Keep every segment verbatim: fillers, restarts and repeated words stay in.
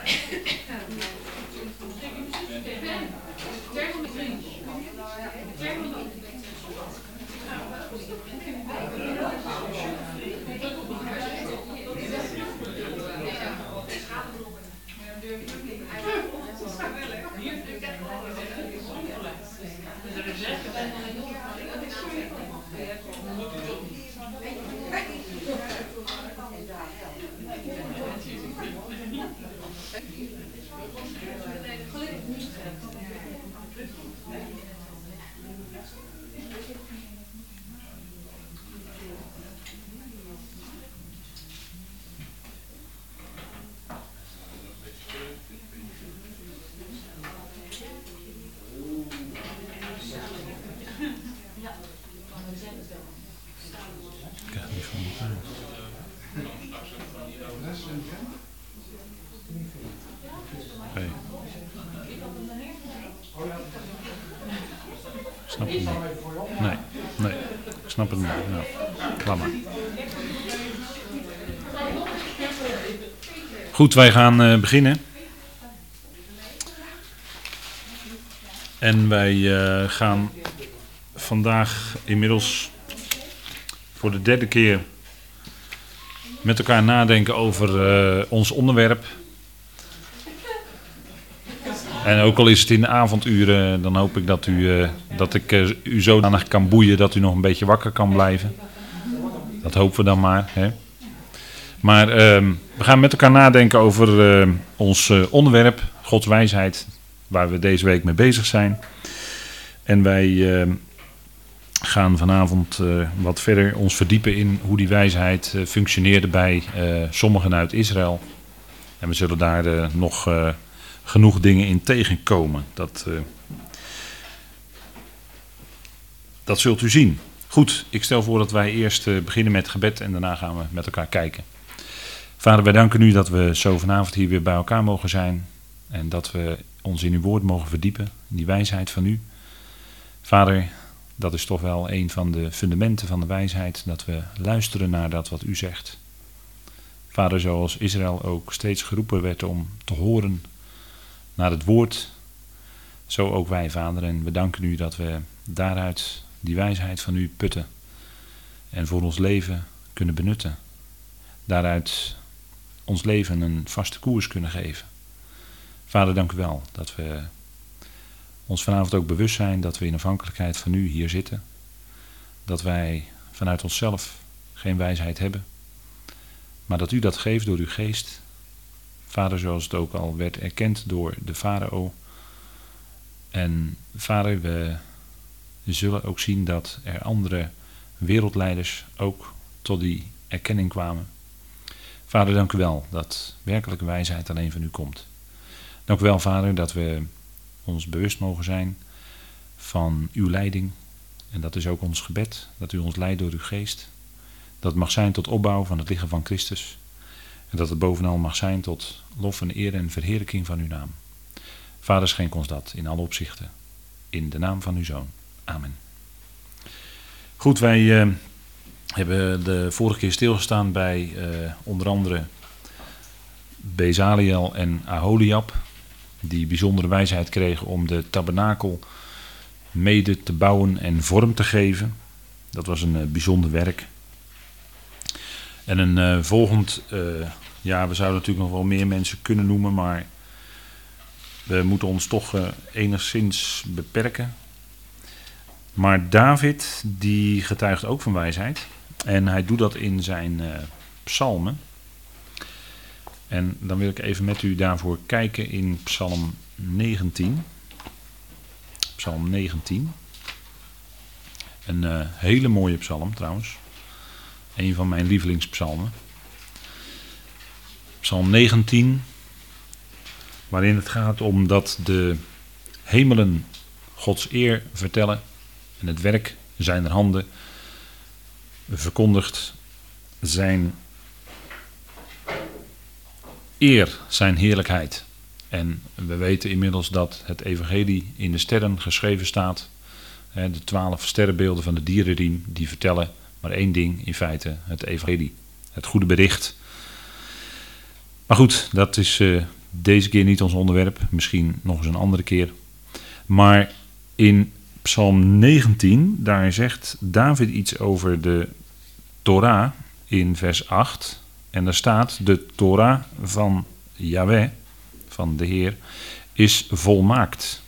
Nee. Snap het niet. Nee, nee, ik snap het niet. Nou, laat maar. Goed, wij gaan uh, beginnen. En wij uh, gaan vandaag inmiddels voor de derde keer met elkaar nadenken over uh, ons onderwerp. En ook al is het in de avonduren, dan hoop ik dat, u, uh, dat ik uh, u zodanig kan boeien dat u nog een beetje wakker kan blijven. Dat hopen we dan maar. Hè? Maar uh, we gaan met elkaar nadenken over uh, ons uh, onderwerp, Gods wijsheid, waar we deze week mee bezig zijn. En wij uh, gaan vanavond uh, wat verder ons verdiepen in hoe die wijsheid uh, functioneerde bij uh, sommigen uit Israël. En we zullen daar uh, nog uh, genoeg dingen in tegenkomen. Dat, uh, dat zult u zien. Goed, ik stel voor dat wij eerst uh, beginnen met gebed en daarna gaan we met elkaar kijken. Vader, wij danken u dat we zo vanavond hier weer bij elkaar mogen zijn. En dat we ons in uw woord mogen verdiepen, in die wijsheid van u. Vader, dat is toch wel een van de fundamenten van de wijsheid, dat we luisteren naar dat wat u zegt. Vader, zoals Israël ook steeds geroepen werd om te horen naar het woord, zo ook wij, Vader. En we danken u dat we daaruit die wijsheid van u putten en voor ons leven kunnen benutten. Daaruit ons leven een vaste koers kunnen geven. Vader, dank u wel dat we ons vanavond ook bewust zijn dat we in afhankelijkheid van u hier zitten. Dat wij vanuit onszelf geen wijsheid hebben. Maar dat u dat geeft door uw geest. Vader, zoals het ook al werd erkend door de farao. En Vader, we zullen ook zien dat er andere wereldleiders ook tot die erkenning kwamen. Vader, dank u wel dat werkelijke wijsheid alleen van u komt. Dank u wel, Vader, dat we ons bewust mogen zijn van uw leiding. En dat is ook ons gebed, dat u ons leidt door uw geest. Dat het mag zijn tot opbouw van het lichaam van Christus. En dat het bovenal mag zijn tot lof en eer en verheerlijking van uw naam. Vader, schenk ons dat in alle opzichten. In de naam van uw Zoon. Amen. Goed, wij uh, hebben de vorige keer stilgestaan bij uh, onder andere Bezaliel en Aholiab. Die bijzondere wijsheid kregen om de tabernakel mede te bouwen en vorm te geven. Dat was een uh, bijzonder werk. En een uh, volgend, uh, ja, we zouden natuurlijk nog wel meer mensen kunnen noemen, maar we moeten ons toch uh, enigszins beperken. Maar David, die getuigt ook van wijsheid. En hij doet dat in zijn uh, psalmen. En dan wil ik even met u daarvoor kijken in Psalm negentien. Psalm negentien. Een uh, hele mooie psalm trouwens. Een van mijn lievelingspsalmen. Psalm negentien. Waarin het gaat om dat de hemelen Gods eer vertellen. En het werk zijner handen verkondigt zijn eer, zijn heerlijkheid. En we weten inmiddels dat het evangelie in de sterren geschreven staat. De twaalf sterrenbeelden van de dierenriem, die vertellen maar één ding in feite, het evangelie. Het goede bericht. Maar goed, dat is uh, deze keer niet ons onderwerp, misschien nog eens een andere keer. Maar in Psalm negentien, daar zegt David iets over de Torah in vers acht. En daar staat, de Torah van Yahweh, van de Heer, is volmaakt.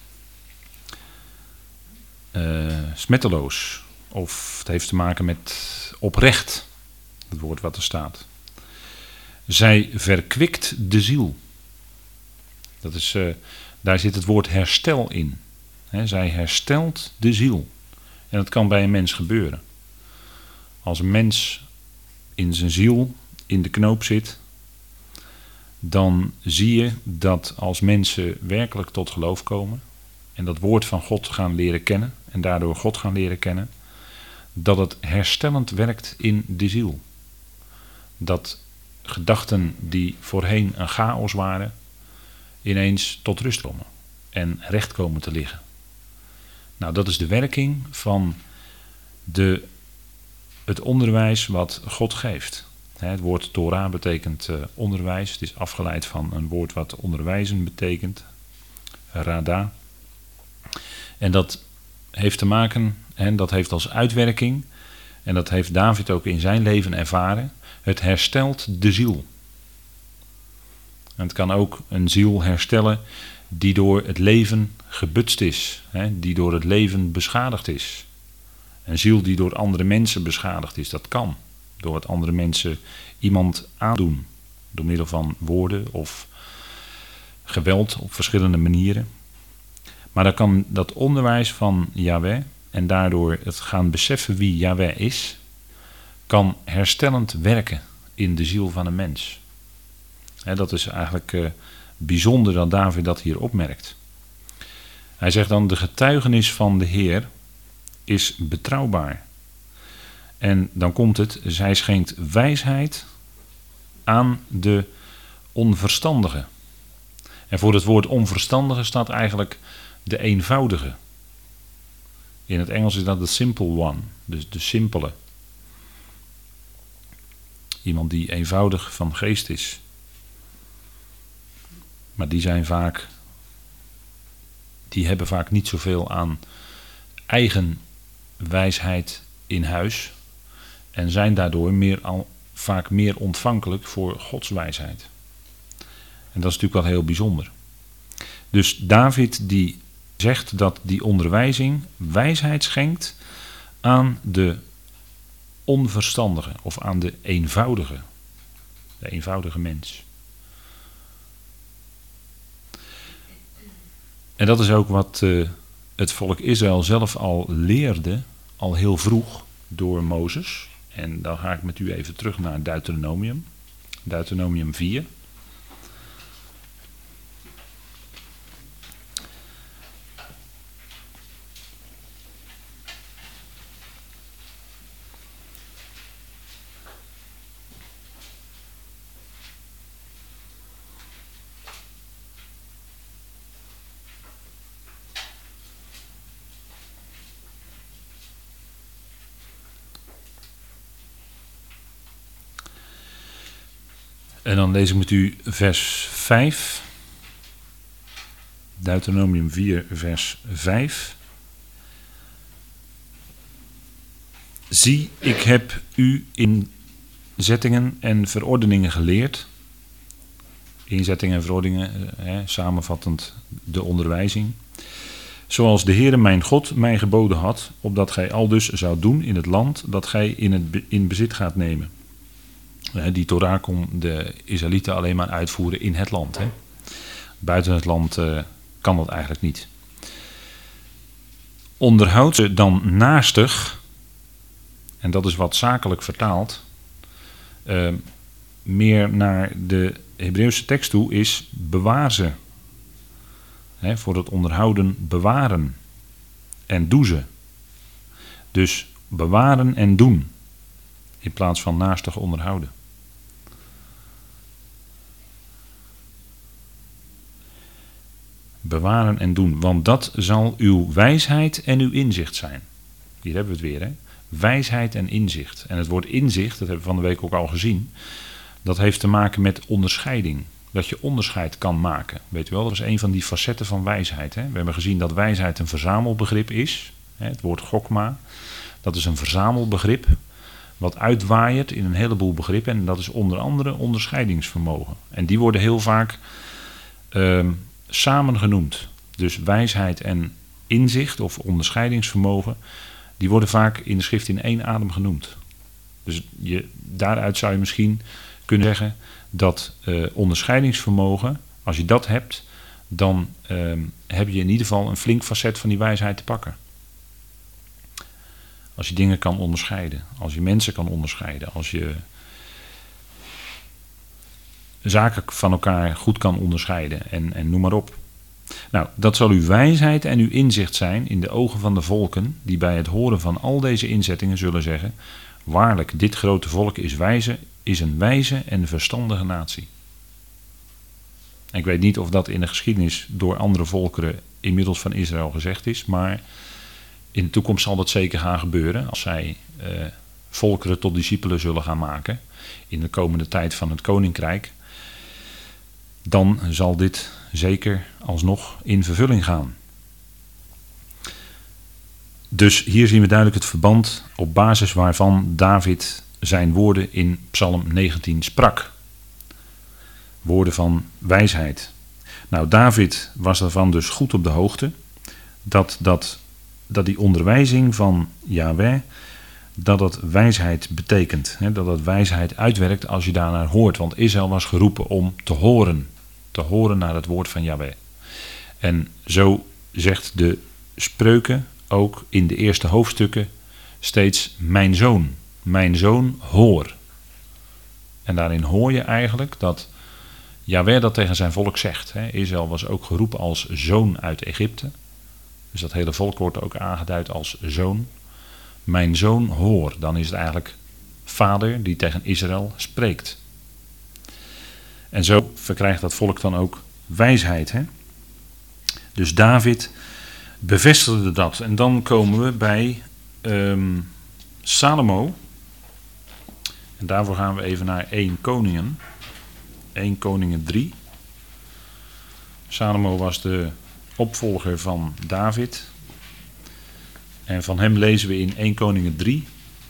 Uh, smetteloos. Of het heeft te maken met oprecht, het woord wat er staat. Zij verkwikt de ziel. Dat is, uh, daar zit het woord herstel in. He, zij herstelt de ziel. En dat kan bij een mens gebeuren. Als een mens in zijn ziel in de knoop zit, dan zie je dat als mensen werkelijk tot geloof komen en dat woord van God gaan leren kennen en daardoor God gaan leren kennen, dat het herstellend werkt in de ziel. Dat gedachten die voorheen een chaos waren, ineens tot rust komen en recht komen te liggen. Nou, dat is de werking van de, het onderwijs wat God geeft. Het woord Torah betekent uh, onderwijs. Het is afgeleid van een woord wat onderwijzen betekent. Rada. En dat heeft te maken, en dat heeft als uitwerking, en dat heeft David ook in zijn leven ervaren, het herstelt de ziel. En het kan ook een ziel herstellen die door het leven gebutst is, hè, die door het leven beschadigd is. Een ziel die door andere mensen beschadigd is, dat kan. Door wat andere mensen iemand aandoen, door middel van woorden of geweld op verschillende manieren. Maar dan kan dat onderwijs van Yahweh en daardoor het gaan beseffen wie Yahweh is, kan herstellend werken in de ziel van een mens. He, dat is eigenlijk uh, bijzonder dat David dat hier opmerkt. Hij zegt dan, de getuigenis van de Heer is betrouwbaar. En dan komt het, zij schenkt wijsheid aan de onverstandige. En voor het woord onverstandige staat eigenlijk de eenvoudige. In het Engels is dat de simple one, dus de simpele. Iemand die eenvoudig van geest is. Maar die zijn vaak, die hebben vaak niet zoveel aan eigen wijsheid in huis. En zijn daardoor meer al, vaak meer ontvankelijk voor Gods wijsheid. En dat is natuurlijk wel heel bijzonder. Dus David die zegt dat die onderwijzing wijsheid schenkt aan de onverstandige of aan de eenvoudige. De eenvoudige mens. En dat is ook wat uh, het volk Israël zelf al leerde, al heel vroeg door Mozes. En dan ga ik met u even terug naar Deuteronomium. Deuteronomium vier. En dan lees ik met u vers vijf. Deuteronomium vier, vers vijf. Zie, ik heb u inzettingen en verordeningen geleerd. Inzettingen en verordeningen, hè, samenvattend de onderwijzing. Zoals de Heere mijn God mij geboden had, opdat gij aldus zou doen in het land dat gij in, het be- in bezit gaat nemen. Die Torah kon de Israëlieten alleen maar uitvoeren in het land. Hè. Buiten het land uh, kan dat eigenlijk niet. Onderhoud ze dan naastig, en dat is wat zakelijk vertaald, uh, meer naar de Hebreeuwse tekst toe is bewaar ze. Hè, voor het onderhouden bewaren en doe ze. Dus bewaren en doen in plaats van naastig onderhouden. Bewaren en doen, want dat zal uw wijsheid en uw inzicht zijn. Hier hebben we het weer, hè? Wijsheid en inzicht. En het woord inzicht, dat hebben we van de week ook al gezien, dat heeft te maken met onderscheiding. Dat je onderscheid kan maken. Weet u wel, dat is een van die facetten van wijsheid. Hè? We hebben gezien dat wijsheid een verzamelbegrip is. Hè? Het woord chokma, dat is een verzamelbegrip. Wat uitwaaiert in een heleboel begrippen. En dat is onder andere onderscheidingsvermogen. En die worden heel vaak uh, samen genoemd. Dus wijsheid en inzicht of onderscheidingsvermogen, die worden vaak in de schrift in één adem genoemd. Dus je, daaruit zou je misschien kunnen zeggen dat uh, onderscheidingsvermogen, als je dat hebt, dan uh, heb je in ieder geval een flink facet van die wijsheid te pakken. Als je dingen kan onderscheiden, als je mensen kan onderscheiden, als je zaken van elkaar goed kan onderscheiden en, en noem maar op. Nou, dat zal uw wijsheid en uw inzicht zijn in de ogen van de volken, die bij het horen van al deze inzettingen zullen zeggen: waarlijk, dit grote volk is wijze, is een wijze en verstandige natie. En ik weet niet of dat in de geschiedenis door andere volkeren inmiddels van Israël gezegd is, maar in de toekomst zal dat zeker gaan gebeuren als zij uh, volkeren tot discipelen zullen gaan maken in de komende tijd van het koninkrijk. Dan zal dit zeker alsnog in vervulling gaan. Dus hier zien we duidelijk het verband op basis waarvan David zijn woorden in Psalm negentien sprak. Woorden van wijsheid. Nou, David was daarvan dus goed op de hoogte dat, dat, dat die onderwijzing van Yahweh, dat dat wijsheid betekent. Hè, dat dat wijsheid uitwerkt als je daarnaar hoort. Want Israël was geroepen om te horen. Te horen naar het woord van Yahweh. En zo zegt de spreuken ook in de eerste hoofdstukken steeds: mijn zoon, mijn zoon, hoor. En daarin hoor je eigenlijk dat Yahweh dat tegen zijn volk zegt. Hè. Israël was ook geroepen als zoon uit Egypte. Dus dat hele volk wordt ook aangeduid als zoon. Mijn zoon, hoor. Dan is het eigenlijk vader die tegen Israël spreekt. En zo verkrijgt dat volk dan ook wijsheid. Hè? Dus David bevestigde dat. En dan komen we bij um, Salomo. En daarvoor gaan we even naar Eerste Koningen. Eerste Koningen drie. Salomo was de opvolger van David. En van hem lezen we in Eerste Koningen drie.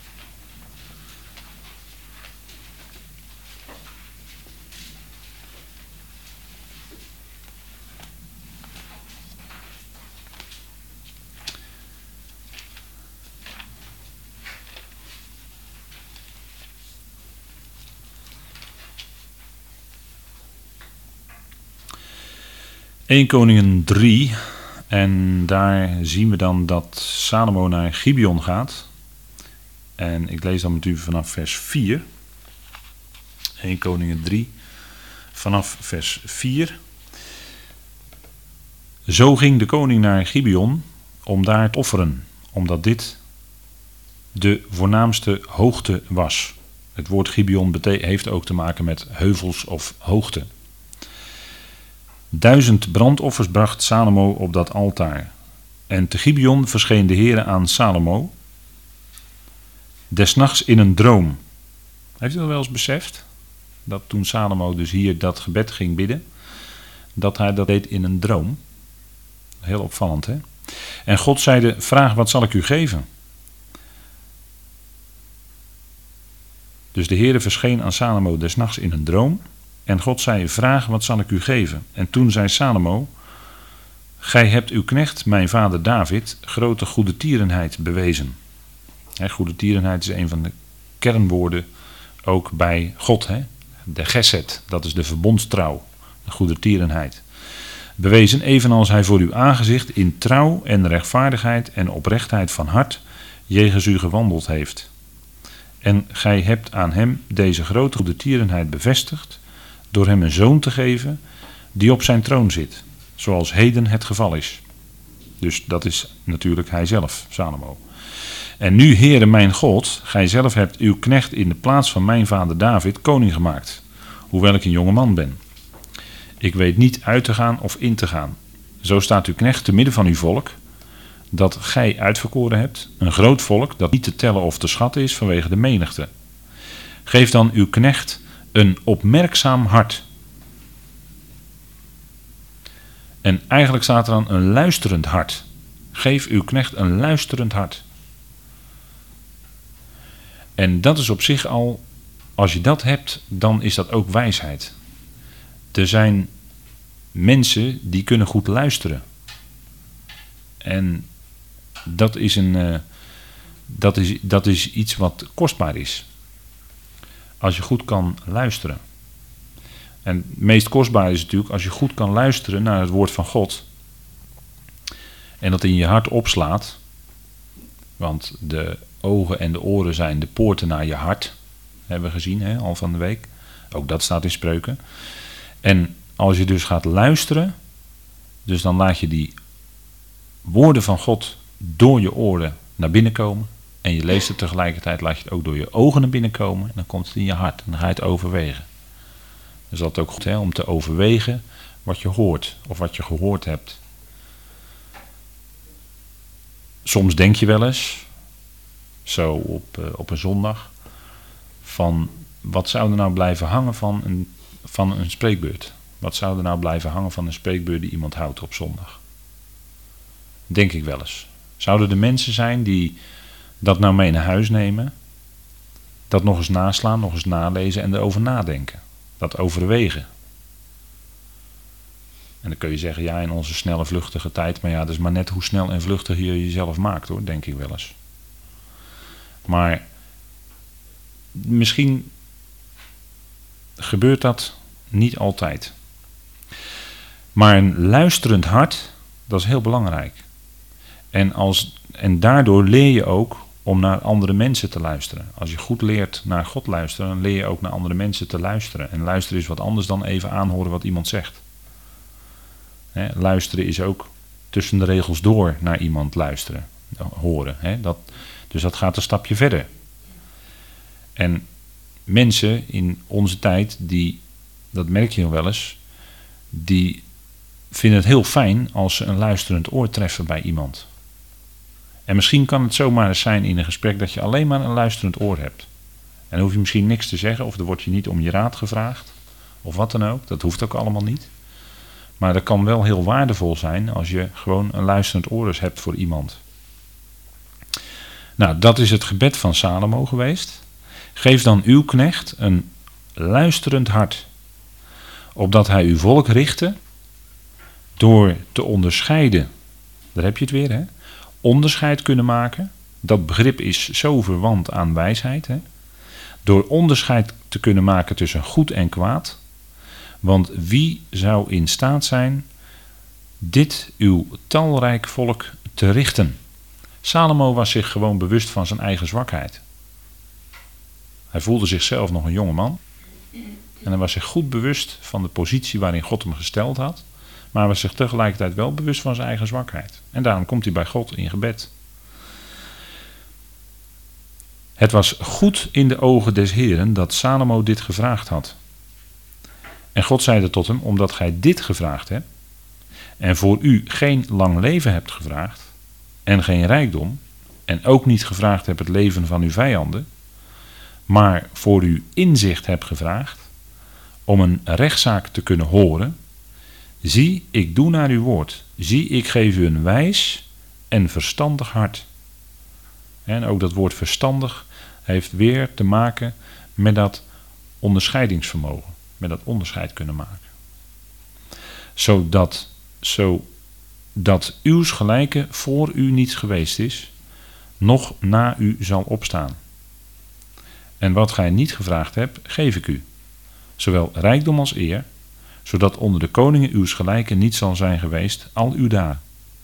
Eerste Koningen drie, en daar zien we dan dat Salomo naar Gibeon gaat. En ik lees dan met u vanaf vers vier. Eerste Koningen drie, vanaf vers vier. Zo ging de koning naar Gibeon om daar te offeren, omdat dit de voornaamste hoogte was. Het woord Gibeon bete- heeft ook te maken met heuvels of hoogte. Duizend brandoffers bracht Salomo op dat altaar. En te Gibeon verscheen de Heere aan Salomo des nachts in een droom. Heeft u dat wel eens beseft? Dat toen Salomo dus hier dat gebed ging bidden, dat hij dat deed in een droom. Heel opvallend, hè? En God zeide: vraag, wat zal ik u geven? Dus de Heere verscheen aan Salomo des nachts in een droom. En God zei: vraag, wat zal ik u geven? En toen zei Salomo: gij hebt uw knecht, mijn vader David, grote goedertierenheid bewezen. He, goedertierenheid is een van de kernwoorden ook bij God. He. De gesed, dat is de verbondstrouw, de goedertierenheid. Bewezen evenals hij voor uw aangezicht in trouw en rechtvaardigheid en oprechtheid van hart jegens u gewandeld heeft. En gij hebt aan hem deze grote goedertierenheid bevestigd door hem een zoon te geven die op zijn troon zit, zoals heden het geval is. Dus dat is natuurlijk hij zelf, Salomo. En nu, Heere mijn God, gij zelf hebt uw knecht in de plaats van mijn vader David koning gemaakt, hoewel ik een jonge man ben. Ik weet niet uit te gaan of in te gaan. Zo staat uw knecht te midden van uw volk, dat gij uitverkoren hebt, een groot volk dat niet te tellen of te schatten is vanwege de menigte. Geef dan uw knecht een opmerkzaam hart, En eigenlijk staat er dan een luisterend hart. Geef uw knecht een luisterend hart. En dat is op zich al, als je dat hebt, dan is dat ook wijsheid. Er zijn mensen die kunnen goed luisteren. En dat is, een, uh, dat is, dat is iets wat kostbaar is. Als je goed kan luisteren. En het meest kostbaar is natuurlijk als je goed kan luisteren naar het woord van God. En dat in je hart opslaat. Want de ogen en de oren zijn de poorten naar je hart. Hebben we gezien, hè, al van de week. Ook dat staat in Spreuken. En als je dus gaat luisteren. Dus dan laat je die woorden van God door je oren naar binnen komen. En je leest het tegelijkertijd, laat je het ook door je ogen naar binnen komen. En dan komt het in je hart. En dan ga je het overwegen. Dus dat is ook goed, hè, om te overwegen wat je hoort. Of wat je gehoord hebt. Soms denk je wel eens, zo op, uh, op een zondag, van wat zou er nou blijven hangen van een, van een spreekbeurt? Wat zou er nou blijven hangen van een spreekbeurt die iemand houdt op zondag? Denk ik wel eens. Zouden er mensen zijn die dat nou mee naar huis nemen, dat nog eens naslaan, nog eens nalezen en erover nadenken? Dat overwegen. En dan kun je zeggen, ja, in onze snelle vluchtige tijd, maar ja, dat is maar net hoe snel en vluchtig je jezelf maakt, hoor, denk ik wel eens. Maar misschien gebeurt dat niet altijd. Maar een luisterend hart, dat is heel belangrijk. En, als, en daardoor leer je ook om naar andere mensen te luisteren. Als je goed leert naar God luisteren, dan leer je ook naar andere mensen te luisteren. En luisteren is wat anders dan even aanhoren wat iemand zegt. He, luisteren is ook tussen de regels door naar iemand luisteren, horen. He, dat, dus dat gaat een stapje verder. En mensen in onze tijd, die, dat merk je nog wel eens, die vinden het heel fijn als ze een luisterend oor treffen bij iemand. En misschien kan het zomaar eens zijn in een gesprek dat je alleen maar een luisterend oor hebt. En dan hoef je misschien niks te zeggen, of er wordt je niet om je raad gevraagd, of wat dan ook. Dat hoeft ook allemaal niet. Maar dat kan wel heel waardevol zijn als je gewoon een luisterend oor hebt voor iemand. Nou, dat is het gebed van Salomo geweest. Geef dan uw knecht een luisterend hart, opdat hij uw volk richte, door te onderscheiden. Daar heb je het weer, hè? Onderscheid kunnen maken. Dat begrip is zo verwant aan wijsheid, hè? Door onderscheid te kunnen maken tussen goed en kwaad. Want wie zou in staat zijn dit uw talrijk volk te richten? Salomo was zich gewoon bewust van zijn eigen zwakheid. Hij voelde zichzelf nog een jonge man. En hij was zich goed bewust van de positie waarin God hem gesteld had. Maar hij was zich tegelijkertijd wel bewust van zijn eigen zwakheid. En daarom komt hij bij God in gebed. Het was goed in de ogen des Heeren dat Salomo dit gevraagd had. En God zeide tot hem, omdat gij dit gevraagd hebt, en voor u geen lang leven hebt gevraagd, en geen rijkdom, en ook niet gevraagd hebt het leven van uw vijanden, maar voor u inzicht hebt gevraagd, om een rechtszaak te kunnen horen, zie, ik doe naar uw woord, zie, ik geef u een wijs en verstandig hart. En ook dat woord verstandig heeft weer te maken met dat onderscheidingsvermogen. Met dat onderscheid kunnen maken. Zodat, zodat uws gelijke voor u niet geweest is, noch na u zal opstaan. En wat gij niet gevraagd hebt, geef ik u. Zowel rijkdom als eer, zodat onder de koningen uws gelijke niet zal zijn geweest, al uw dagen.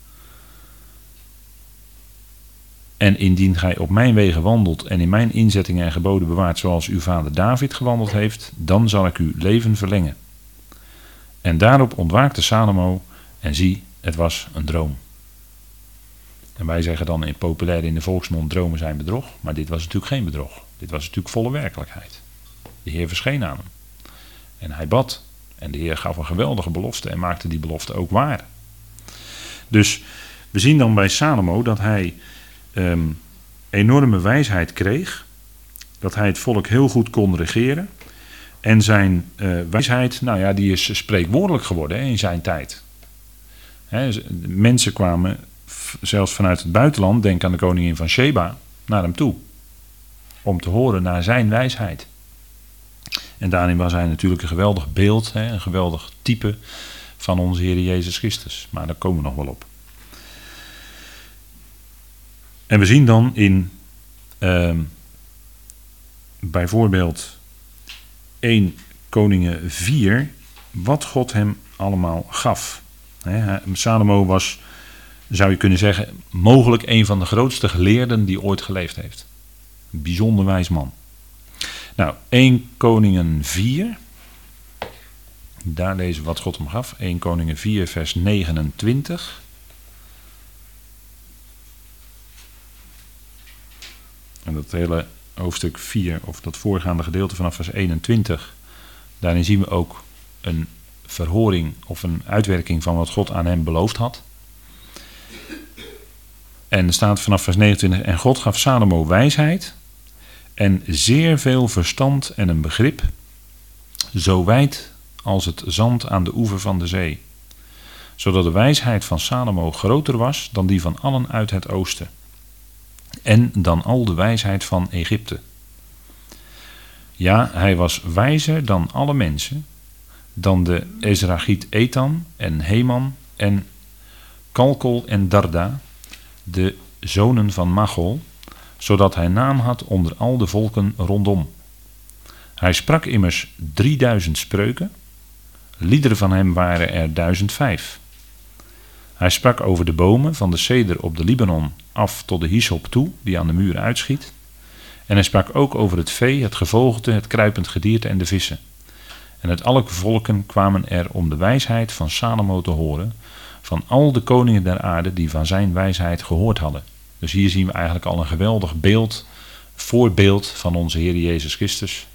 En indien gij op mijn wegen wandelt en in mijn inzettingen en geboden bewaart zoals uw vader David gewandeld heeft, dan zal ik uw leven verlengen. En daarop ontwaakte Salomo en zie, het was een droom. En wij zeggen dan in populair in de volksmond, dromen zijn bedrog, maar dit was natuurlijk geen bedrog. Dit was natuurlijk volle werkelijkheid. De Heer verscheen aan hem. En hij bad. En de Heer gaf een geweldige belofte en maakte die belofte ook waar. Dus we zien dan bij Salomo dat hij Um, enorme wijsheid kreeg, dat hij het volk heel goed kon regeren en zijn uh, wijsheid, nou ja, die is spreekwoordelijk geworden hè, in zijn tijd. He, mensen kwamen zelfs vanuit het buitenland, denk aan de koningin van Sheba, naar hem toe. Om te horen naar zijn wijsheid. En daarin was hij natuurlijk een geweldig beeld, he, een geweldig type van onze Heer Jezus Christus. Maar daar komen we nog wel op. En we zien dan in uh, bijvoorbeeld één Koningen vier wat God hem allemaal gaf. He, Salomo was, zou je kunnen zeggen, mogelijk een van de grootste geleerden die ooit geleefd heeft. Een bijzonder wijs man. Nou, één Koningen vier. Daar lezen we wat God hem gaf. één Koningen vier vers negenentwintig. En dat hele hoofdstuk vier, of dat voorgaande gedeelte vanaf vers eenentwintig. Daarin zien we ook een verhoring of een uitwerking van wat God aan hem beloofd had. En er staat vanaf vers negenentwintig. En God gaf Salomo wijsheid en zeer veel verstand en een begrip, zo wijd als het zand aan de oever van de zee, zodat de wijsheid van Salomo groter was dan die van allen uit het oosten en dan al de wijsheid van Egypte. Ja, hij was wijzer dan alle mensen, dan de Ezrachiet Ethan en Heman en Kalkol en Darda, de zonen van Machol, zodat hij naam had onder al de volken rondom. Hij sprak immers drieduizend spreuken, liederen van hem waren er duizend vijf. Hij sprak over de bomen van de ceder op de Libanon af tot de hyssop toe, die aan de muur uitschiet. En hij sprak ook over het vee, het gevogelte, het kruipend gedierte en de vissen. En uit alle volken kwamen er om de wijsheid van Salomo te horen, van al de koningen der aarde die van zijn wijsheid gehoord hadden. Dus hier zien we eigenlijk al een geweldig beeld, voorbeeld van onze Heer Jezus Christus,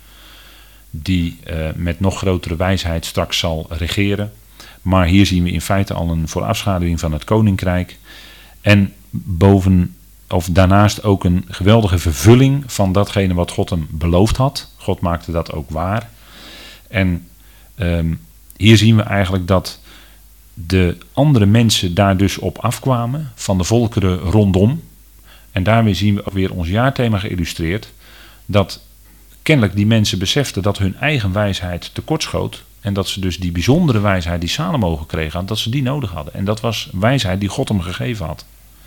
die uh, met nog grotere wijsheid straks zal regeren. Maar hier zien we in feite al een voorafschaduwing van het koninkrijk. En boven, of daarnaast ook een geweldige vervulling van datgene wat God hem beloofd had. God maakte dat ook waar. En um, hier zien we eigenlijk dat de andere mensen daar dus op afkwamen, van de volkeren rondom. En daarmee zien we ook weer ons jaarthema geïllustreerd, dat kennelijk die mensen beseften dat hun eigen wijsheid tekortschoot. En dat ze dus die bijzondere wijsheid die Salomo gekregen had, dat ze die nodig hadden. En dat was wijsheid die God hem gegeven had.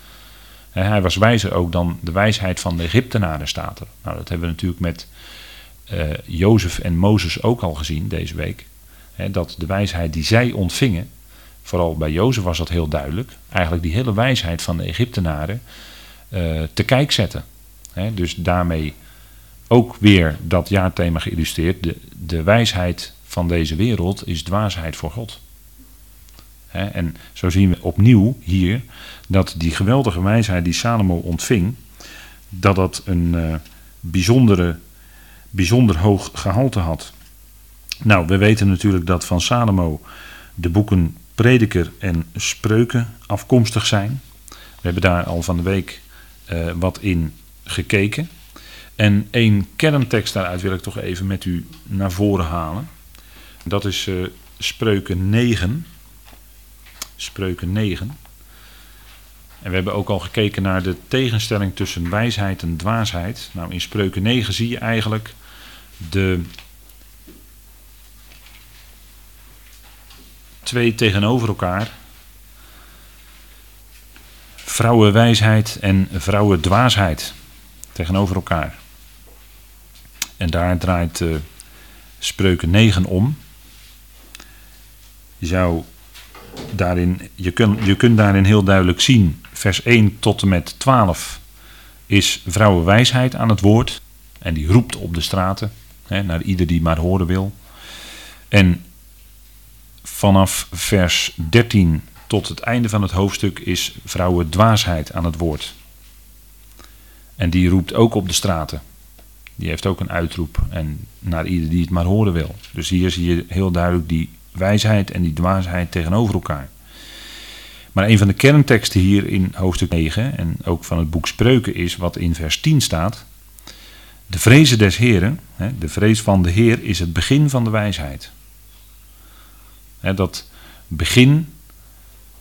En hij was wijzer ook dan de wijsheid van de Egyptenaren, staat er. Nou, dat hebben we natuurlijk met uh, Jozef en Mozes ook al gezien deze week. He, dat de wijsheid die zij ontvingen, vooral bij Jozef was dat heel duidelijk, eigenlijk die hele wijsheid van de Egyptenaren uh, te kijk zetten. He, dus daarmee ook weer dat jaarthema geïllustreerd. De, de wijsheid van deze wereld is dwaasheid voor God. He, en zo zien we opnieuw hier dat die geweldige wijsheid die Salomo ontving, dat dat een uh, bijzondere, bijzonder hoog gehalte had. Nou, we weten natuurlijk dat van Salomo de boeken Prediker en Spreuken afkomstig zijn. We hebben daar al van de week uh, wat in gekeken. En één kerntekst daaruit wil ik toch even met u naar voren halen. Dat is uh, Spreuken negen. Spreuken negen. En we hebben ook al gekeken naar de tegenstelling tussen wijsheid en dwaasheid. Nou, in Spreuken negen zie je eigenlijk de twee tegenover elkaar. Vrouwenwijsheid en vrouwendwaasheid tegenover elkaar. En daar draait uh, Spreuken negen om. Je zou daarin, je, kun, je kunt daarin heel duidelijk zien, vers één tot en met twaalf is vrouwenwijsheid aan het woord. En die roept op de straten, hè, naar ieder die maar horen wil. En vanaf vers dertien tot het einde van het hoofdstuk is vrouwendwaasheid aan het woord. En die roept ook op de straten. Die heeft ook een uitroep en naar ieder die het maar horen wil. Dus hier zie je heel duidelijk die wijsheid en die dwaasheid tegenover elkaar. Maar een van de kernteksten hier in hoofdstuk negen en ook van het boek Spreuken is wat in vers tien staat. De vrezen des Heren, de vrees van de Heer is het begin van de wijsheid. Dat begin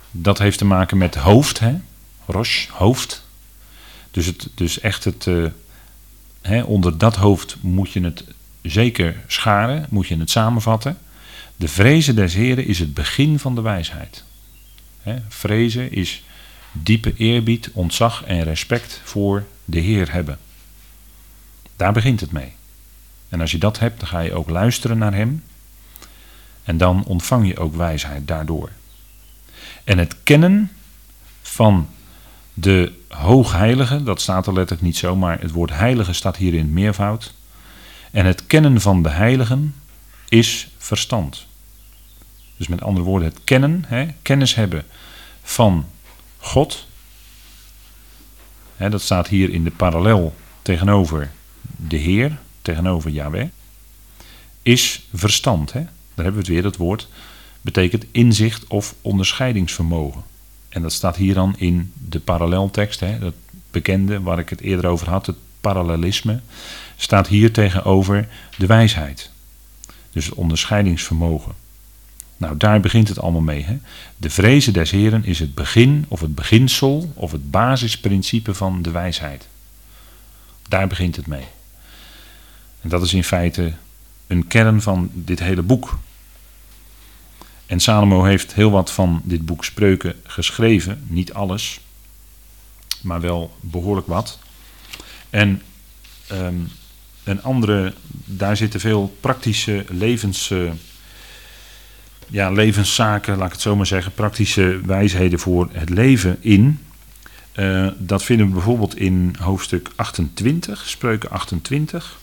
Dat heeft te maken met hoofd, hè? Rosh, hoofd. Dus, het, dus echt het, uh, hè, onder dat hoofd moet je het zeker scharen, moet je het samenvatten. De vrezen des Heren is het begin van de wijsheid. Hè, vrezen is diepe eerbied, ontzag en respect voor de Heer hebben. Daar begint het mee. En als je dat hebt, dan ga je ook luisteren naar hem. En dan ontvang je ook wijsheid daardoor. En het kennen van de hoogheilige, dat staat er letterlijk niet zo, maar het woord heilige staat hier in het meervoud. En het kennen van de heiligen is verstand. Dus met andere woorden, het kennen, hè, kennis hebben van God. Hè, dat staat hier in de parallel tegenover de Heer, tegenover Yahweh. Is verstand. Hè? Daar hebben we het weer, dat woord betekent inzicht of onderscheidingsvermogen. En dat staat hier dan in de paralleltekst, hè, dat bekende waar ik het eerder over had, het parallelisme, staat hier tegenover de wijsheid. Dus het onderscheidingsvermogen. Nou, daar begint het allemaal mee. Hè? De vrezen des Heren is het begin of het beginsel of het basisprincipe van de wijsheid. Daar begint het mee. En dat is in feite een kern van dit hele boek. En Salomo heeft heel wat van dit boek Spreuken geschreven. Niet alles, maar wel behoorlijk wat. En um, een andere, daar zitten veel praktische levens, uh, ja, levenszaken, laat ik het zo maar zeggen, praktische wijsheden voor het leven in. Uh, dat vinden we bijvoorbeeld in hoofdstuk achtentwintig, Spreuken achtentwintig.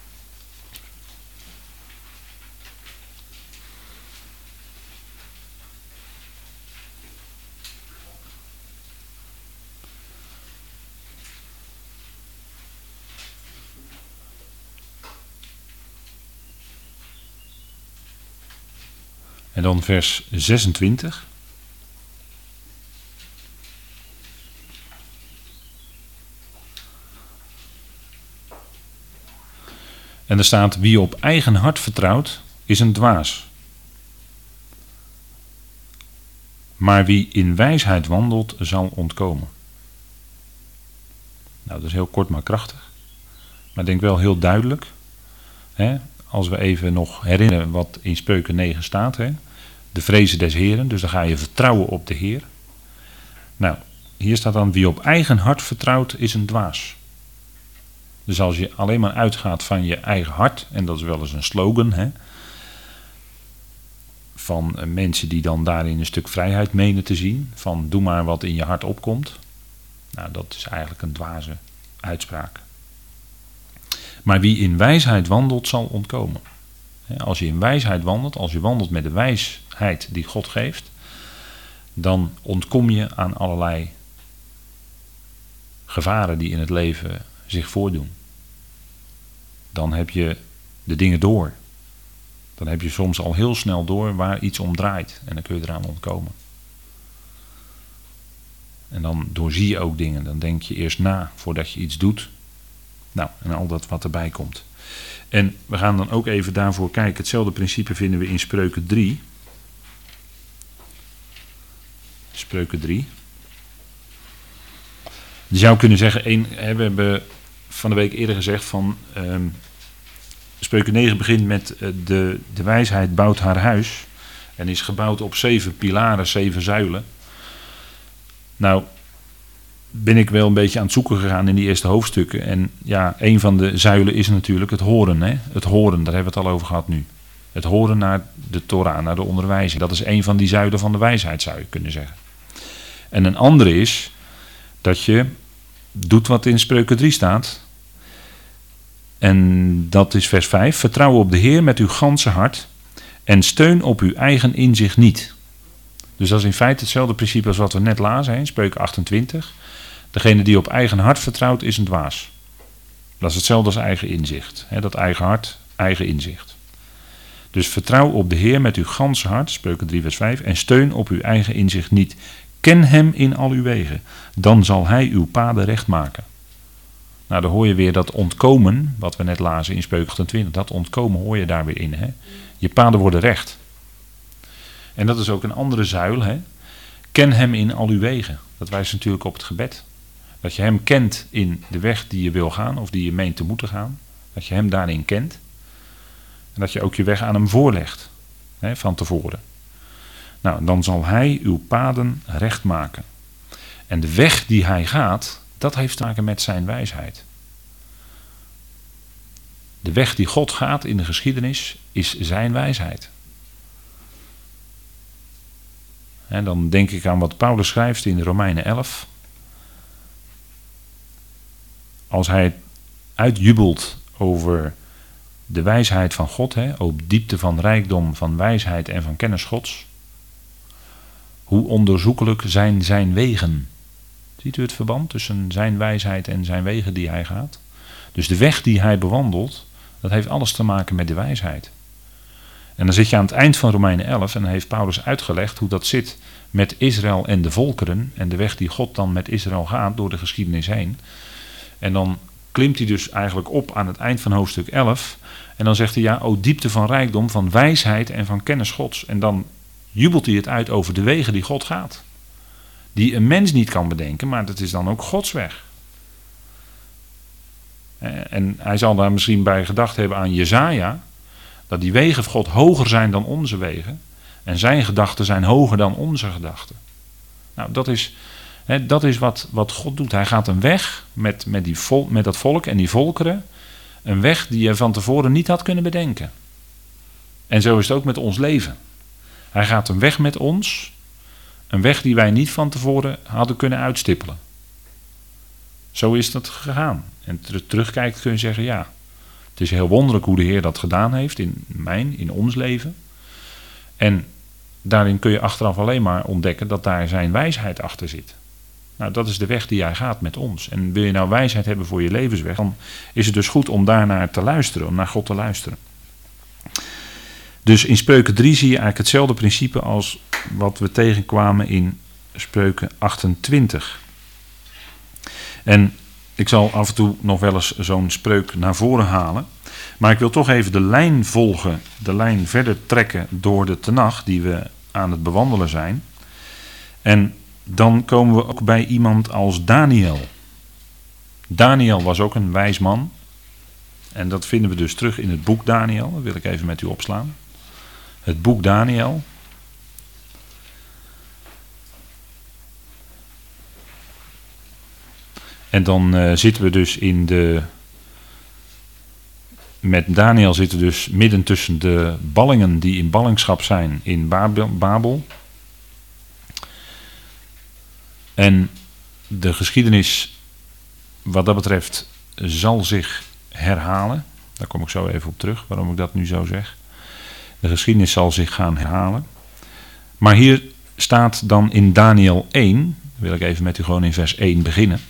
En dan vers zesentwintig. En er staat, wie op eigen hart vertrouwt, is een dwaas. Maar wie in wijsheid wandelt, zal ontkomen. Nou, dat is heel kort maar krachtig. Maar ik denk wel heel duidelijk. Hè? Als we even nog herinneren wat in Spreuken negen staat. Hè? De vrezen des Heren, dus dan ga je vertrouwen op de Heer. Nou, hier staat dan, wie op eigen hart vertrouwt, is een dwaas. Dus als je alleen maar uitgaat van je eigen hart, en dat is wel eens een slogan, hè, van mensen die dan daarin een stuk vrijheid menen te zien, van doe maar wat in je hart opkomt. Nou, dat is eigenlijk een dwaze uitspraak. Maar wie in wijsheid wandelt, zal ontkomen. Als je in wijsheid wandelt, als je wandelt met de wijsheid die God geeft, dan ontkom je aan allerlei gevaren die in het leven zich voordoen. Dan heb je de dingen door. Dan heb je soms al heel snel door waar iets om draait. En dan kun je eraan ontkomen. En dan doorzie je ook dingen. Dan denk je eerst na voordat je iets doet. Nou, en al dat wat erbij komt. En we gaan dan ook even daarvoor kijken. Hetzelfde principe vinden we in Spreuken drie. Spreuken drie. Je zou kunnen zeggen, een, we hebben van de week eerder gezegd van um, Spreuken negen begint met uh, de, de wijsheid bouwt haar huis. En is gebouwd op zeven pilaren, zeven zuilen. Nou, ben ik wel een beetje aan het zoeken gegaan in die eerste hoofdstukken. En ja, een van de zuilen is natuurlijk het horen. Hè? Het horen, daar hebben we het al over gehad nu. Het horen naar de Torah, naar de onderwijzing. Dat is een van die zuilen van de wijsheid, zou je kunnen zeggen. En een andere is dat je doet wat in Spreuken drie staat. En dat is vers vijf. Vertrouw op de Heer met uw ganse hart en steun op uw eigen inzicht niet. Dus dat is in feite hetzelfde principe als wat we net lazen in Spreuken achtentwintig. Degene die op eigen hart vertrouwt is een dwaas. Dat is hetzelfde als eigen inzicht. Hè, dat eigen hart, eigen inzicht. Dus vertrouw op de Heer met uw ganse hart, Spreuken drie vers vijf, en steun op uw eigen inzicht niet. Ken hem in al uw wegen, dan zal hij uw paden recht maken. Nou, dan hoor je weer dat ontkomen, wat we net lazen in Spreuken achtentwintig, dat ontkomen hoor je daar weer in. Hè? Je paden worden recht. En dat is ook een andere zuil. Hè? ken hem in al uw wegen. Dat wijst natuurlijk op het gebed. Dat je hem kent in de weg die je wil gaan of die je meent te moeten gaan. Dat je hem daarin kent. En dat je ook je weg aan hem voorlegt. Hè, van tevoren. Nou, dan zal hij uw paden recht maken. En de weg die hij gaat, dat heeft te maken met zijn wijsheid. De weg die God gaat in de geschiedenis is zijn wijsheid. En dan denk ik aan wat Paulus schrijft in Romeinen elf. Als hij uitjubelt over de wijsheid van God, hè, op diepte van rijkdom, van wijsheid en van kennis Gods. Hoe onderzoekelijk zijn zijn wegen. Ziet u het verband tussen zijn wijsheid en zijn wegen die hij gaat? Dus de weg die hij bewandelt, dat heeft alles te maken met de wijsheid. En dan zit je aan het eind van Romeinen elf en dan heeft Paulus uitgelegd hoe dat zit met Israël en de volkeren en de weg die God dan met Israël gaat door de geschiedenis heen. En dan klimt hij dus eigenlijk op aan het eind van hoofdstuk elf en dan zegt hij ja, o diepte van rijkdom, van wijsheid en van kennis Gods. En dan jubelt hij het uit over de wegen die God gaat. Die een mens niet kan bedenken, maar dat is dan ook Gods weg. En hij zal daar misschien bij gedacht hebben aan Jesaja, dat die wegen van God hoger zijn dan onze wegen. En zijn gedachten zijn hoger dan onze gedachten. Nou, dat is, hè, dat is wat, wat God doet. Hij gaat een weg met, met, die vol, met dat volk en die volkeren. Een weg die je van tevoren niet had kunnen bedenken. En zo is het ook met ons leven. Hij gaat een weg met ons. Een weg die wij niet van tevoren hadden kunnen uitstippelen. Zo is dat gegaan. En terugkijkt kun je zeggen, ja, het is heel wonderlijk hoe de Heer dat gedaan heeft in mijn, in ons leven. En daarin kun je achteraf alleen maar ontdekken dat daar zijn wijsheid achter zit. Nou, dat is de weg die hij gaat met ons. En wil je nou wijsheid hebben voor je levensweg, dan is het dus goed om daarnaar te luisteren, om naar God te luisteren. Dus in Spreuken drie zie je eigenlijk hetzelfde principe als wat we tegenkwamen in Spreuken achtentwintig. En ik zal af en toe nog wel eens zo'n spreuk naar voren halen. Maar ik wil toch even de lijn volgen, de lijn verder trekken door de Tenach die we aan het bewandelen zijn. En dan komen we ook bij iemand als Daniel. Daniel was ook een wijs man. En dat vinden we dus terug in het boek Daniel. Dat wil ik even met u opslaan. Het boek Daniel. En dan uh, zitten we dus in de... Met Daniel zitten we dus midden tussen de ballingen die in ballingschap zijn in Babel. En de geschiedenis wat dat betreft zal zich herhalen. Daar kom ik zo even op terug, waarom ik dat nu zo zeg. De geschiedenis zal zich gaan herhalen. Maar hier staat dan in Daniel één, wil ik even met u gewoon in vers één beginnen.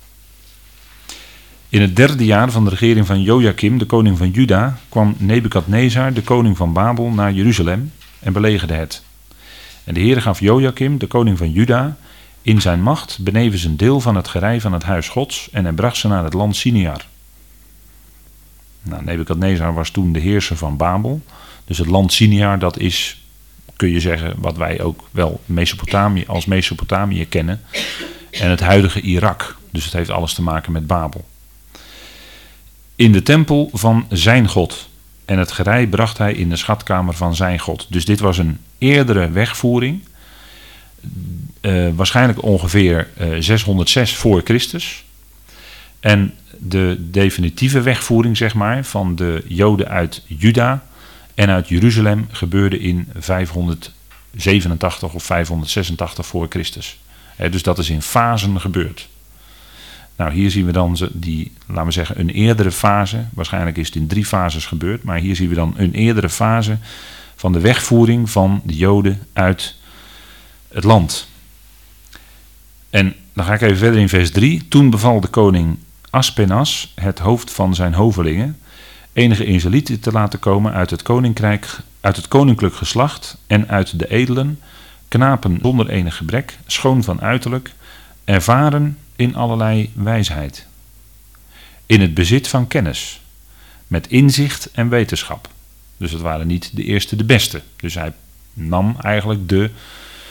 In het derde jaar van de regering van Jojakim, de koning van Juda, kwam Nebukadnezar, de koning van Babel, naar Jeruzalem en belegerde het. En de Heere gaf Jojakim, de koning van Juda, in zijn macht benevens een deel van het gerei van het huis Gods en hij bracht ze naar het land Sinear. Nou, Nebukadnezar was toen de heerser van Babel. Dus het land Sinear, dat is, kun je zeggen, wat wij ook wel Mesopotamië, als Mesopotamië kennen. En het huidige Irak. Dus het heeft alles te maken met Babel. In de tempel van zijn God. En het gerei bracht hij in de schatkamer van zijn God. Dus dit was een eerdere wegvoering. Uh, waarschijnlijk ongeveer uh, zeshonderdzes voor Christus. En de definitieve wegvoering, zeg maar, van de Joden uit Juda en uit Jeruzalem gebeurde in vijfhonderdzevenentachtig of vijfhonderdzesentachtig voor Christus. He, dus dat is in fasen gebeurd. Nou, hier zien we dan die, laten we zeggen, een eerdere fase. Waarschijnlijk is het in drie fases gebeurd, maar hier zien we dan een eerdere fase van de wegvoering van de Joden uit het land. En dan ga ik even verder in vers drie. Toen beval de koning Aspenas, het hoofd van zijn hovelingen, enige Israëlieten te laten komen uit het koninkrijk, uit het koninklijk geslacht en uit de edelen, knapen zonder enig gebrek, schoon van uiterlijk, ervaren in allerlei wijsheid, in het bezit van kennis, met inzicht en wetenschap. Dus het waren niet de eerste de beste. Dus hij nam eigenlijk de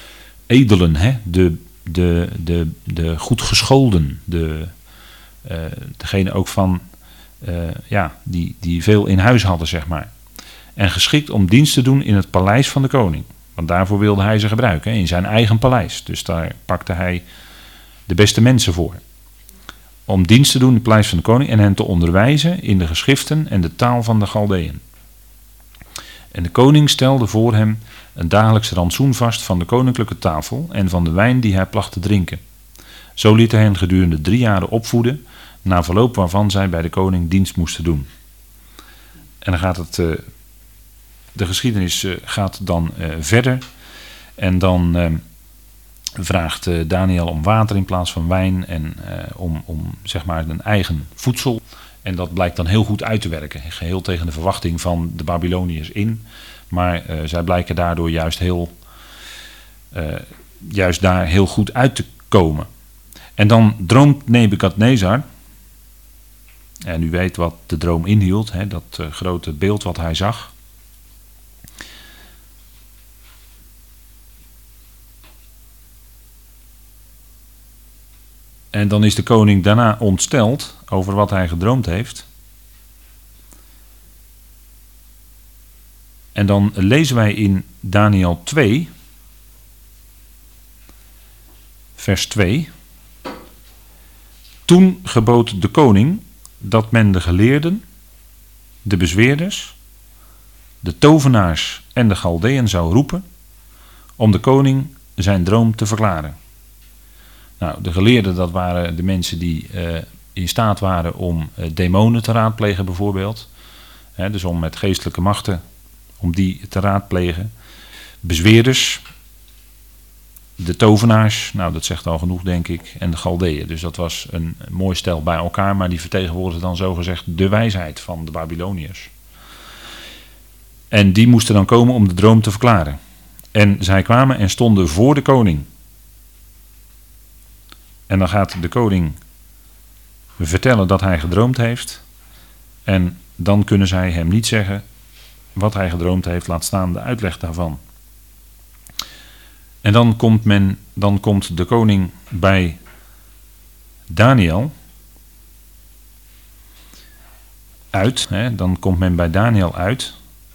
edelen, hè? De, de, de, de goed gescholden, de, uh, degene ook van, uh, ja, die, die veel in huis hadden, zeg maar. En geschikt om dienst te doen in het paleis van de koning. Want daarvoor wilde hij ze gebruiken, hè? In zijn eigen paleis. Dus daar pakte hij de beste mensen voor. Om dienst te doen in het paleis van de koning en hen te onderwijzen in de geschriften en de taal van de Galdeën. En de koning stelde voor hem een dagelijks rantsoen vast van de koninklijke tafel en van de wijn die hij placht te drinken. Zo liet hij hen gedurende drie jaren opvoeden, na verloop waarvan zij bij de koning dienst moesten doen. En dan gaat het, uh, de geschiedenis uh, gaat dan uh, verder en dan uh, vraagt uh, Daniel om water in plaats van wijn en uh, om, om zeg maar een eigen voedsel. En dat blijkt dan heel goed uit te werken, geheel tegen de verwachting van de Babyloniërs in. Maar uh, zij blijken daardoor juist, heel, uh, juist daar heel goed uit te komen. En dan droomt Nebukadnezar, en u weet wat de droom inhield, hè, dat uh, grote beeld wat hij zag. En dan is de koning daarna ontsteld over wat hij gedroomd heeft. En dan lezen wij in Daniel twee, vers twee. Toen gebood de koning dat men de geleerden, de bezweerders, de tovenaars en de Galdeën zou roepen om de koning zijn droom te verklaren. Nou, de geleerden, dat waren de mensen die uh, in staat waren om uh, demonen te raadplegen bijvoorbeeld. He, dus om met geestelijke machten, om die te raadplegen. Bezweerders, de tovenaars, nou dat zegt al genoeg denk ik, en de Galdeën. Dus dat was een, een mooi stel bij elkaar, maar die vertegenwoordigden dan zogezegd de wijsheid van de Babyloniërs. En die moesten dan komen om de droom te verklaren. En zij kwamen en stonden voor de koning. En dan gaat de koning vertellen dat hij gedroomd heeft. En dan kunnen zij hem niet zeggen wat hij gedroomd heeft, laat staan de uitleg daarvan. En dan komt, men, dan komt de koning bij Daniel uit. Hè, dan komt men bij Daniel uit.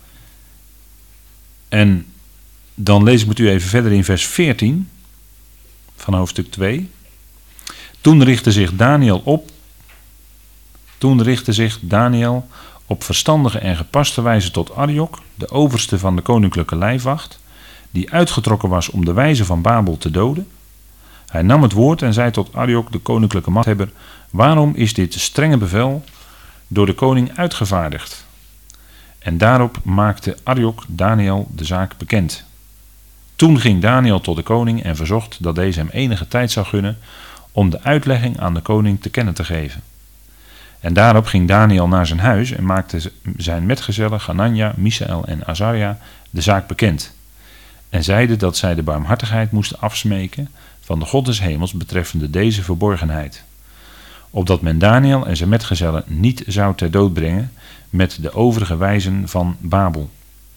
En dan lees ik met u even verder in vers veertien van hoofdstuk twee. Toen richtte zich Daniel op. Toen richtte zich Daniel op verstandige en gepaste wijze tot Arjok, de overste van de koninklijke lijfwacht, die uitgetrokken was om de wijze van Babel te doden. Hij nam het woord en zei tot Arjok, de koninklijke machthebber: waarom is dit strenge bevel door de koning uitgevaardigd? En daarop maakte Arjok Daniel de zaak bekend. Toen ging Daniel tot de koning en verzocht dat deze hem enige tijd zou gunnen om de uitlegging aan de koning te kennen te geven. En daarop ging Daniel naar zijn huis en maakte zijn metgezellen Hanania, Misaël en Azaria de zaak bekend. En zeide dat zij de barmhartigheid moesten afsmeken van de God des hemels betreffende deze verborgenheid. Opdat men Daniel en zijn metgezellen niet zou ter dood brengen met de overige wijzen van Babel.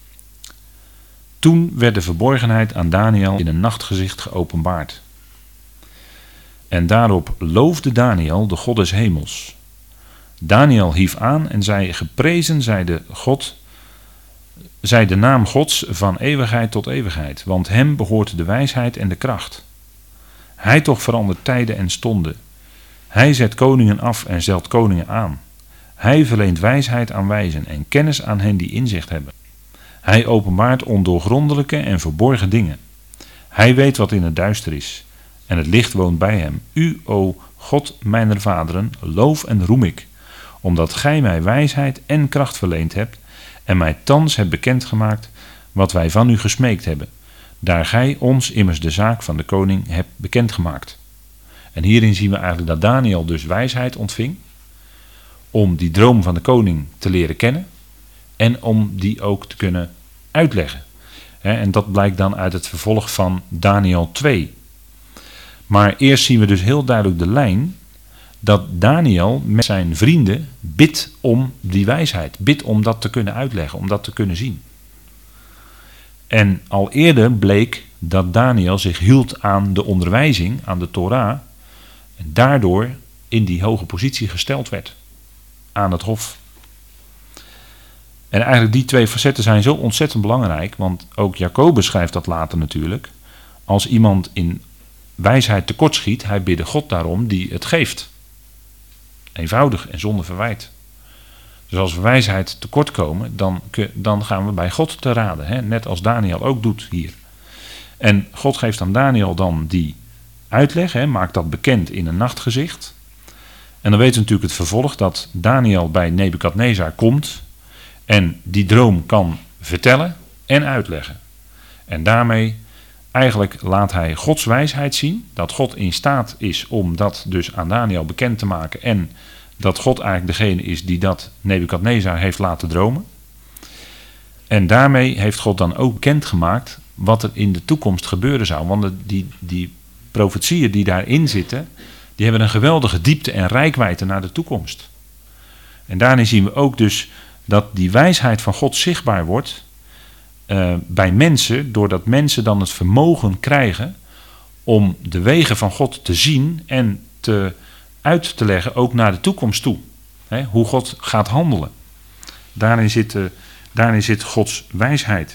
Toen werd de verborgenheid aan Daniel in een nachtgezicht geopenbaard. En daarop loofde Daniel de God des hemels. Daniel hief aan en zei: geprezen zij de God, zij de naam Gods van eeuwigheid tot eeuwigheid, want hem behoort de wijsheid en de kracht. Hij toch verandert tijden en stonden. Hij zet koningen af en stelt koningen aan. Hij verleent wijsheid aan wijzen en kennis aan hen die inzicht hebben. Hij openbaart ondoorgrondelijke en verborgen dingen. Hij weet wat in het duister is, en het licht woont bij hem. U, o God mijner vaderen, loof en roem ik, omdat gij mij wijsheid en kracht verleend hebt, en mij thans hebt bekendgemaakt wat wij van u gesmeekt hebben, daar gij ons immers de zaak van de koning hebt bekendgemaakt. En hierin zien we eigenlijk dat Daniel dus wijsheid ontving, om die droom van de koning te leren kennen, en om die ook te kunnen uitleggen. En dat blijkt dan uit het vervolg van Daniel twee. Maar eerst zien we dus heel duidelijk de lijn dat Daniel met zijn vrienden bidt om die wijsheid. Bidt om dat te kunnen uitleggen, om dat te kunnen zien. En al eerder bleek dat Daniel zich hield aan de onderwijzing, aan de Torah, en daardoor in die hoge positie gesteld werd aan het hof. En eigenlijk die twee facetten zijn zo ontzettend belangrijk, want ook Jacobus schrijft dat later natuurlijk. Als iemand in wijsheid tekortschiet, hij bidde God daarom die het geeft. Eenvoudig en zonder verwijt. Dus als we wijsheid tekort komen, dan, dan gaan we bij God te raden. Hè? Net als Daniel ook doet hier. En God geeft aan Daniel dan die uitleg, hè? Maakt dat bekend in een nachtgezicht. En dan weten we natuurlijk het vervolg dat Daniel bij Nebukadnezar komt en die droom kan vertellen en uitleggen. En daarmee eigenlijk laat hij Gods wijsheid zien, dat God in staat is om dat dus aan Daniel bekend te maken en dat God eigenlijk degene is die dat Nebukadnezar heeft laten dromen. En daarmee heeft God dan ook bekendgemaakt wat er in de toekomst gebeuren zou. Want die, die profetieën die daarin zitten, die hebben een geweldige diepte en reikwijdte naar de toekomst. En daarin zien we ook dus dat die wijsheid van God zichtbaar wordt uh, bij mensen, doordat mensen dan het vermogen krijgen om de wegen van God te zien en te, uit te leggen, ook naar de toekomst toe. Hè, hoe God gaat handelen. Daarin zit, uh, daarin zit Gods wijsheid.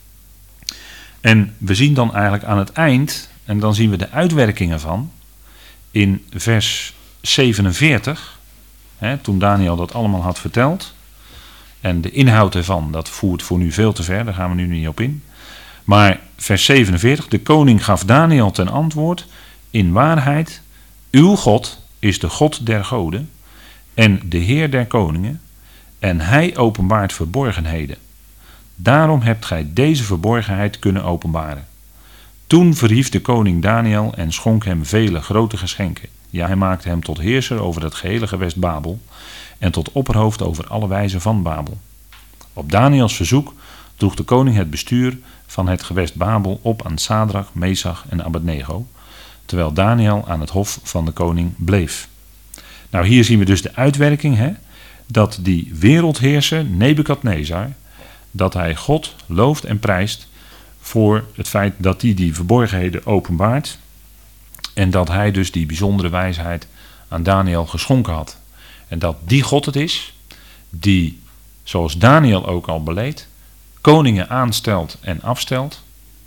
En we zien dan eigenlijk aan het eind, en dan zien we de uitwerkingen van, in vers zevenenveertig, hè, toen Daniel dat allemaal had verteld. En de inhoud ervan, dat voert voor nu veel te ver, daar gaan we nu niet op in. Maar vers zevenenveertig, de koning gaf Daniel ten antwoord, in waarheid, uw God is de God der goden en de Heer der koningen, en hij openbaart verborgenheden. Daarom hebt gij deze verborgenheid kunnen openbaren. Toen verhief de koning Daniel en schonk hem vele grote geschenken. Ja, hij maakte hem tot heerser over het gehele gewest Babel en tot opperhoofd over alle wijzen van Babel. Op Daniels verzoek droeg de koning het bestuur van het gewest Babel op aan Sadrach, Mesach en Abednego, terwijl Daniel aan het hof van de koning bleef. Nou, hier zien we dus de uitwerking, hè, dat die wereldheerser Nebukadnezar, dat hij God looft en prijst voor het feit dat hij die verborgenheden openbaart en dat hij dus die bijzondere wijsheid aan Daniel geschonken had. En dat die God het is, die, zoals Daniel ook al beleed, koningen aanstelt en afstelt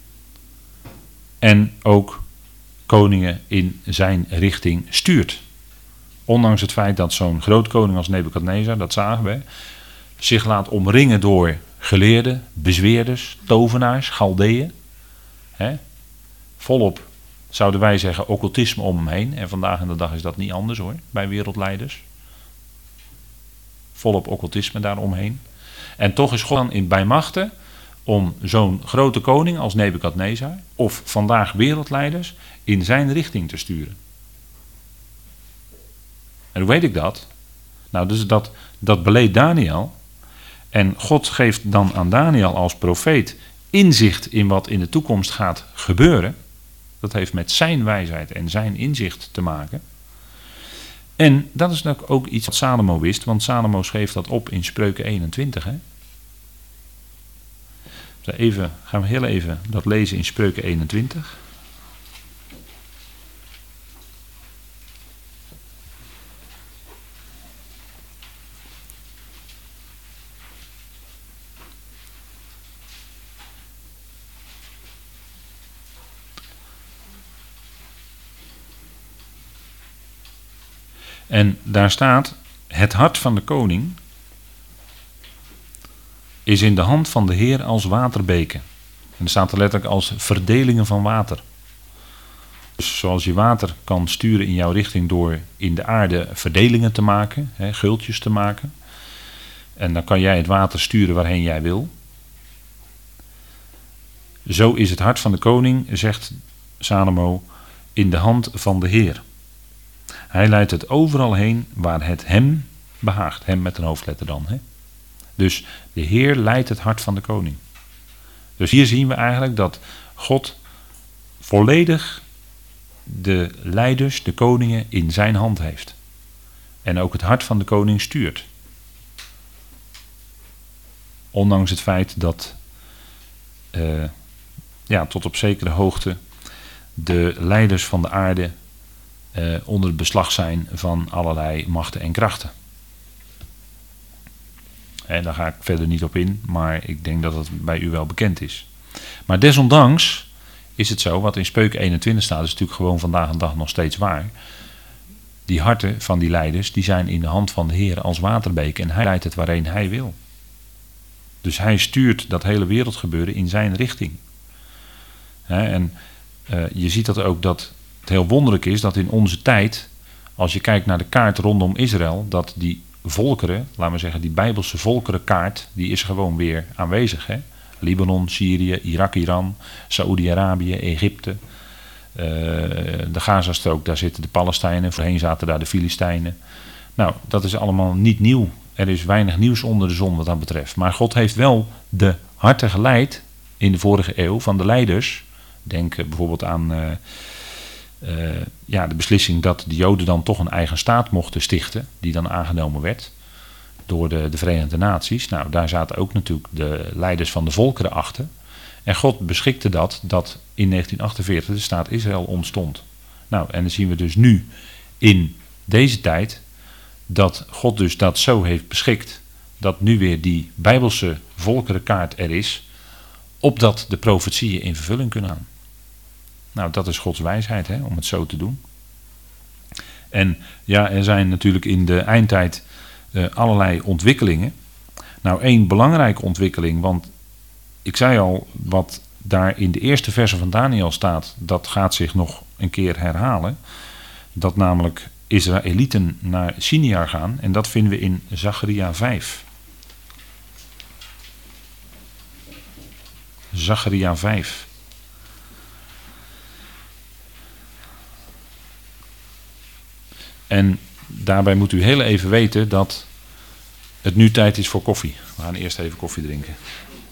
en ook koningen in zijn richting stuurt. Ondanks het feit dat zo'n groot koning als Nebukadnezar, dat zagen we, zich laat omringen door geleerden, bezweerders, tovenaars, Galdeeën. Hè? Volop, zouden wij zeggen, occultisme om hem heen. En vandaag in de dag is dat niet anders hoor, bij wereldleiders. Volop occultisme daaromheen. En toch is God dan in bij machten om zo'n grote koning als Nebukadnezar, of vandaag wereldleiders, in zijn richting te sturen. En hoe weet ik dat? Nou, dus dat, dat beleed Daniel. En God geeft dan aan Daniel als profeet inzicht in wat in de toekomst gaat gebeuren. Dat heeft met zijn wijsheid en zijn inzicht te maken. En dat is ook iets wat Salomo wist, want Salomo schreef dat op in Spreuken eenentwintig. Hè? Even, gaan we heel even dat lezen in Spreuken eenentwintig. En daar staat, het hart van de koning is in de hand van de Heer als waterbeken. En er staat er letterlijk als verdelingen van water. Dus zoals je water kan sturen in jouw richting door in de aarde verdelingen te maken, hè, gultjes te maken. En dan kan jij het water sturen waarheen jij wil. Zo is het hart van de koning, zegt Salomo, in de hand van de Heer. Hij leidt het overal heen waar het hem behaagt. Hem met een hoofdletter dan. Hè? Dus de Heer leidt het hart van de koning. Dus hier zien we eigenlijk dat God volledig de leiders, de koningen in zijn hand heeft. En ook het hart van de koning stuurt. Ondanks het feit dat uh, ja, tot op zekere hoogte de leiders van de aarde uh, onder het beslag zijn van allerlei machten en krachten. En daar ga ik verder niet op in, maar ik denk dat het bij u wel bekend is. Maar desondanks is het zo, wat in Spreuken eenentwintig staat, is natuurlijk gewoon vandaag de dag nog steeds waar. Die harten van die leiders, die zijn in de hand van de Heer als waterbeken en hij leidt het waarheen hij wil. Dus hij stuurt dat hele wereldgebeuren in zijn richting. He, en uh, je ziet dat ook dat het heel wonderlijk is dat in onze tijd, als je kijkt naar de kaart rondom Israël, dat die volkeren, laten we zeggen die Bijbelse volkerenkaart, die is gewoon weer aanwezig. Hè? Libanon, Syrië, Irak, Iran, Saoedi-Arabië, Egypte, uh, de Gazastrook, daar zitten de Palestijnen, voorheen zaten daar de Filistijnen. Nou, dat is allemaal niet nieuw. Er is weinig nieuws onder de zon wat dat betreft. Maar God heeft wel de harten geleid in de vorige eeuw van de leiders. Denk uh, bijvoorbeeld aan uh, uh, ja, de beslissing dat de Joden dan toch een eigen staat mochten stichten, die dan aangenomen werd door de, de Verenigde Naties. Nou, daar zaten ook natuurlijk de leiders van de volkeren achter. En God beschikte dat, dat in negentien achtenveertig de staat Israël ontstond. Nou, en dan zien we dus nu in deze tijd dat God dus dat zo heeft beschikt, dat nu weer die Bijbelse volkerenkaart er is, opdat de profetieën in vervulling kunnen gaan. Nou, dat is Gods wijsheid, hè, om het zo te doen. En ja, er zijn natuurlijk in de eindtijd uh, allerlei ontwikkelingen. Nou, één belangrijke ontwikkeling, want ik zei al, wat daar in de eerste verse van Daniel staat, dat gaat zich nog een keer herhalen. Dat namelijk Israëlieten naar Siniar gaan. En dat vinden we in Zacharia vijf. Zacharia vijf. En daarbij moet u heel even weten dat het nu tijd is voor koffie. We gaan eerst even koffie drinken.